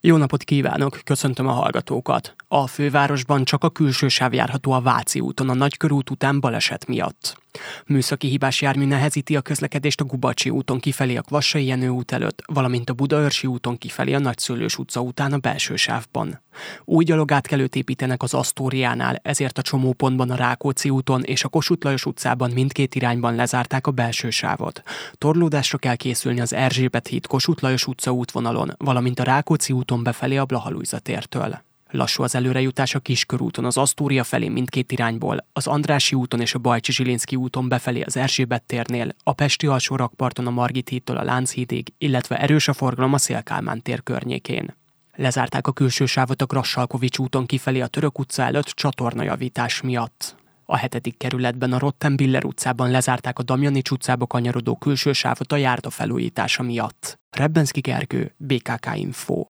Jó napot kívánok, köszöntöm a hallgatókat. A fővárosban csak a külső sáv járható a Váci úton a Nagykörút után baleset miatt. Műszaki hibás jármű nehezíti a közlekedést a Gubacsi úton kifelé a Kvassai Jenő út előtt, valamint a Budaörsi úton kifelé a Nagyszőlős utca után a belső sávban. Új gyalogátkelőt építenek az Asztóriánál, ezért a csomópontban a Rákóczi úton és a Kossuth Lajos utcában mindkét irányban lezárták a belső sávot. Torlódásra kell készülni az Erzsébet híd Kossuth Lajos utca útvonalon, valamint a Rákóczi úton befelé a Blaha Lujza tértől. Lassú az előrejutás a Kiskörúton az Asztória felé mindkét irányból, az Andrássy úton és a Bajcsy-Zsilinszky úton befelé az Erzsébet térnél, a pesti alsórakparton a Margit hídtól a Lánchídig, illetve erős a forgalom a Széll-Kálmán tér környékén. Lezárták a külső sávot a Grassalkovich úton kifelé a Török utca előtt csatornajavítás miatt. A 7. kerületben a Rottenbiller utcában lezárták a Damjanics utcába kanyarodó külső sávot a járda felújítása miatt. Rebbenszky Gergő, BKK Info.